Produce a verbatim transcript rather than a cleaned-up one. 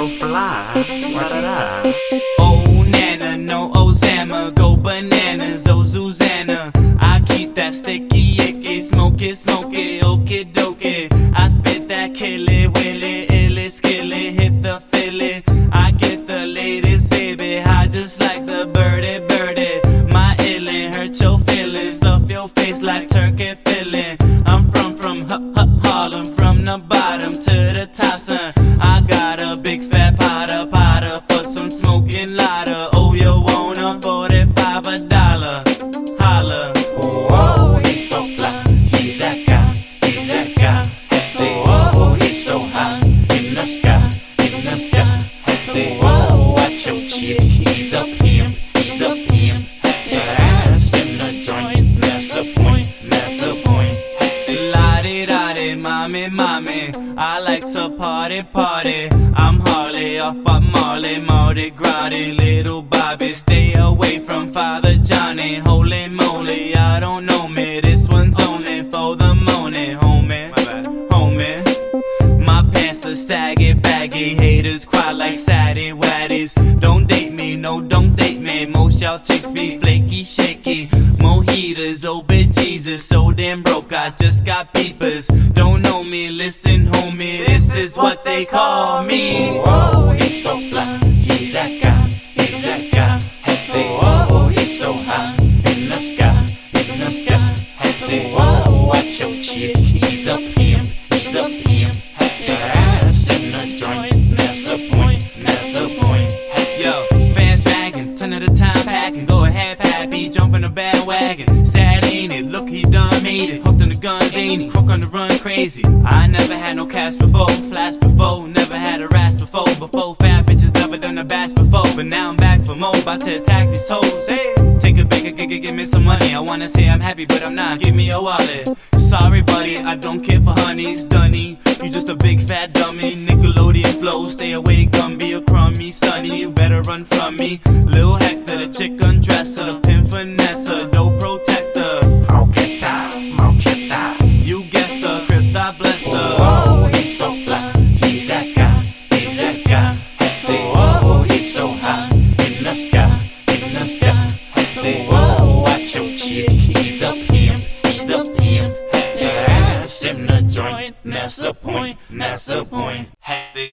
so fly. Wa-da-da. Oh Nana, no Ozama, go bananas, oh Susanna. I keep that sticky icky, smoke it, smoke it, okie dokie. I spit that kill it, will it, ill it, skill it, hit the fill it. I get the latest baby, high just like the birdie, birdie. My illin' hurt your feelings, stuff your face like turkey filling. I'm from, from ha ha Harlem, from the bottom to the top, son. I got a big fat potter, potter for some smoking lighter. Oh, you want a forty-five a dollar? Holla. Whoa, he's so fly, he's that guy, he's that guy. Hey, whoa, he's so high in the sky, in the sky. Hey, whoa, watch your chick, he's a pimp, he's a pimp. Your ass in the joint, that's a point, that's a point. La-di-da-di, mommy, mommy, I like to party, party. I'm Harley, off by Marley, Mardi Gras, little Bobby. Stay away from Father Johnny, holy moly, I don't know me. This one's only for the morning, homie, homie. My pants are saggy, baggy, haters cry like saddy waddies. Don't date me, no, don't date me. Most y'all chicks be flaky, shaky. Mojitas, oh bejesus, so damn broke, I just got peepers. Don't know me, listen homie, this is what they call me. Whoa, he's so fly, he's that guy, he's that guy. Hey, whoa, he's so high in the sky, in the sky. Hey, whoa, watch your chick, he's a pimp, he's a pimp. Your ass in the joint, that's a point, that's a point. Yo, fans dragging, ten at a time packing. Go ahead, Pappy, jump in the bandwagon. Sad ain't it? Look, he done made it. Hooked on the guns, ain't he? Crook on the run, crazy. I never had no cash before, flash before, never had a rash before. Before fat bitches never done a bash before, but now I'm back for more, about to attack these hoes. Hey, take a bigger gig and give me some money. I wanna say I'm happy, but I'm not. Give me your wallet. Sorry, buddy, I don't care for honeys, dunny. You just a big fat dummy. Nickelodeon flow, stay away, Gumby or crummy, sonny. You better run from me. Lil Hector, the chick undressed, to the pimp for